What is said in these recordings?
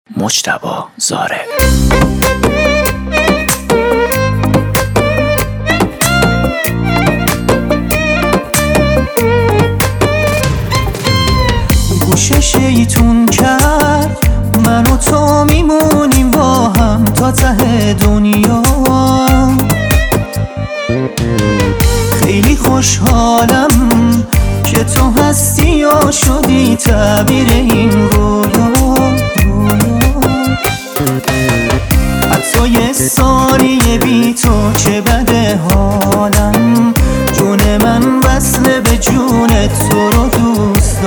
مجتبی زارع. گوش شیطون کرد من و تو میمونیم با هم تا ته دنیا. خیلی خوشحالم که تو هستی و شدی تعبیر این رویا. حتی یه ثانیه بی تو چه بده حالم، جون من وصله به جونت، تو رو دوست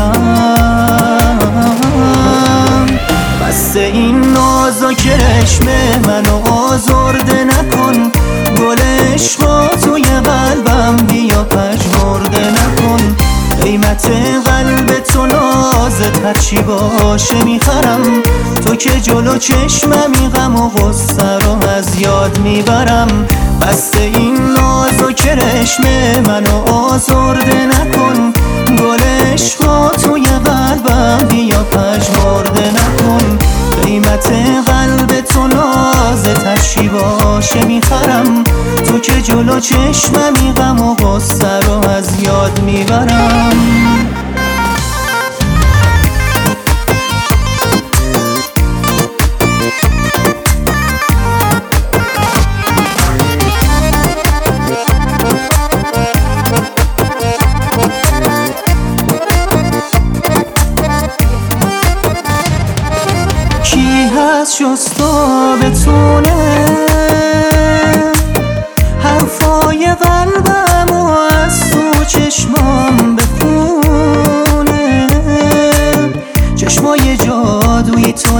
دارم. بس این نازک رشم منو آزرده نکن، گل عشقا توی قلبم بیا پژمرده نکن. قیمت قلب تو نازت هرچی باشه میخرم، تو که جلو چشممی غم و غصه رو از یاد میبرم. بس این نازک رشم منو آزرده نکن، گل عشقا توی قلبم بیا پژمرده نکن. قیمت قلب تو نازت هرچی باشه میخرم، تو که جلو چشممی غم و غصه رو از یاد میبرم. کی هست شستا بتونه حرفای قلبم و از تو چشمام بخونه؟ چشمای جادوی تو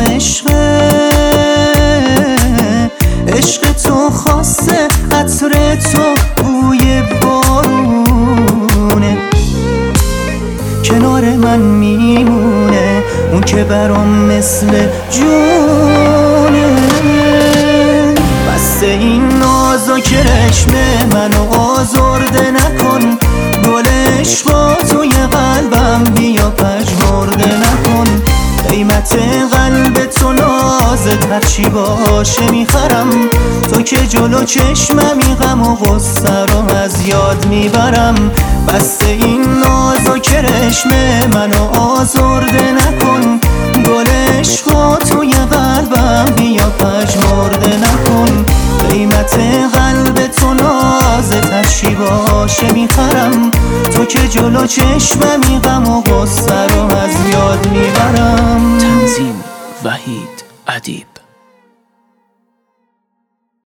عشق تو خواسته، عطر تو بوی بارونه. کنار من میمونه اون که برام مثل جونه. بس این نازک رشم منو آزرده نکن، گل عشقا توی قلبم بیا پژمرده نکن. قیمت قلب تو نازت هرچی باشه میخرم، تو که جلو چشممی غم و غصه رو از یاد میبرم. بس این نازک رشم منو آزرده نکن، گل عشقا توی قلبم بیا پژمرده نکن. قیمت قلب تو نازت هرچی باشه میخرم، تو که جلو چشممی غم و غصه رو از یاد میبرم. تنظیم وحید ادیب.